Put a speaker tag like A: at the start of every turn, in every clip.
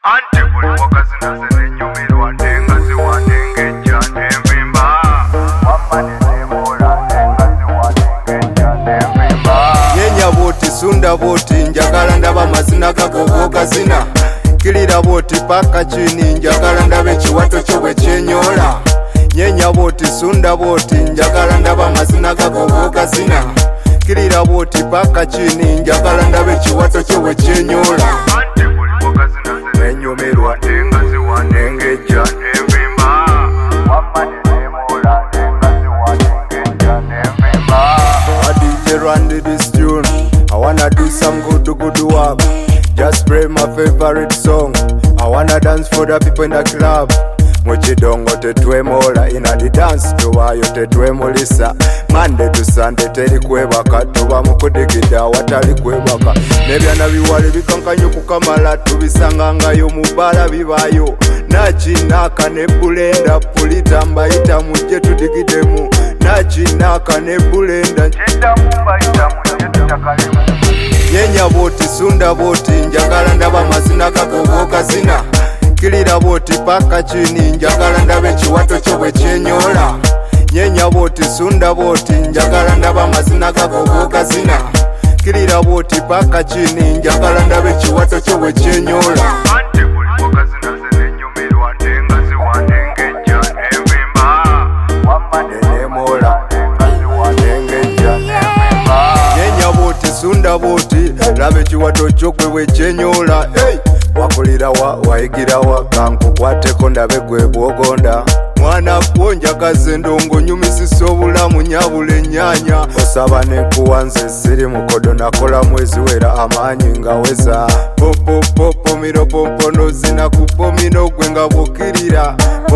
A: Ante buli wakazina ze nenyumirwa nengazi wanengejja nenvimba wamane nemola nengazi wanengejja nenvimba
B: Nyenya boti sunda boti njagala ndaba mazina gago gogazina Kilira boti paka chini njagala ndabe chiwato kyo bwe kyenyola Nyenya boti sunda boti njagala ndaba mazina gago gogazina Kilira boti paka chini njagala ndabe chiwato kyo bwe kyenyola
A: Ante buli wakazina ze nenyumirwa nengazi wanengejja nenvimba wamane nemola nengazi wanengejja nenvimba
B: A DJ Randy this tune I wanna do some good work Just play my favorite song I wanna dance for the people in the club Muchidongo tetwemola Inna the dance tuwayo tetwemulisa Monday to Sunday teri kwebaka Tuba mukudigida watali kwebaka Nebyana biwale bikankanyo kukamala Tubisangangayo mubala bibayo Nachinaka ne bulenda Pulitamba ita muje tudigidemu Nachinaka ne bulenda
A: Chenda mumba ita muje tutakalemu
B: Nyenya boti sunda boti njagala ndaba mazina gago gogazina Kilira boti paka chini njagala ndabe chiwato kyo bwe kyenyola Nyenya boti sunda boti njagala ndaba mazina gago gogazina Kilira boti paka chini njagala ndabe chiwato kyo bwe kyenyola
A: Ante buli wakazina ze nenyumirwa nengazi wanengejja nenvimba wamane
B: nemola
A: nengazi wanengejja nenvimba
B: Nyenya boti sunda boti labe chiwato kyo bwe kyenyola hey! Wakulira wayigira wa kankukwateko ndabe gwe bwogonda Mwana kwonjagaze ndongo nyumisisa obulamu nyabula ennyanya Osaba nenkuwanze siri mukodo nakola mwezi wera amaanyi ngaweza Pompo miro pompono zina kupomino gwe nga bwokirira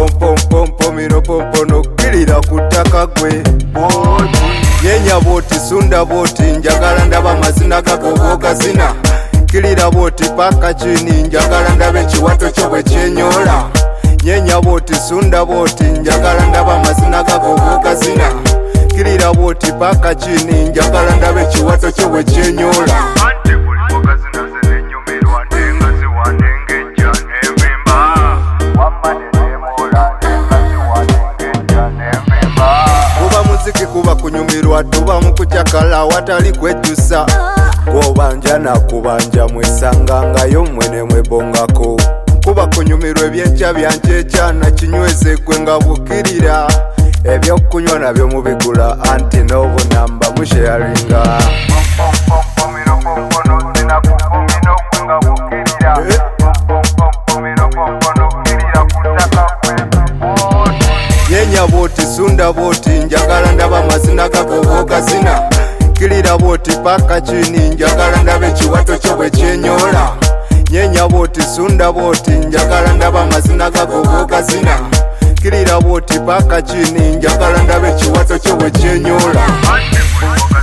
B: Pompo miro pompono kirira kutaka gwe Nyenya boti sunda boti njagala ndaba mazina gago gogazina Kilira boti paka chini njagala ndabe chiwato kyo bwe kyenyola Nyenya boti sunda boti njagala ndaba mazina gago gogazina Kilira boti paka chini njagala ndabe chiwato kyo bwe kyenyola
A: Ante buli wakazina ze nenyumirwa nengazi wanengejja nenvimba wamane nemola nengazi wanengejja nenvimba
B: Kuba muziki kuba kunyumirwa tuba mukuchakala watali kwetusa Gobanja na kubanja mwesangangayo mwene mwebongako Kuba kunyumirwa ebyecha byanchecha na kinyweze gwe nga bukirira Ebyokunywa nabyo mubigula anti n'obunamba musharinga
A: Pompo miro pompono zina kupomino gwe nga bwokirira Pompo miro pompono kirira kutaka gwe
B: Nyenya boti sunda boti njagala ndaba mazina gago gogazina Kilira boti paka chini njagala ndabe chiwato kyo bwe kyenyola Nyenya boti sunda boti njagala ndaba mazina gago gogazina Kilira boti paka chini njagala ndabe chiwato kyo bwe kyenyola
A: Ante buli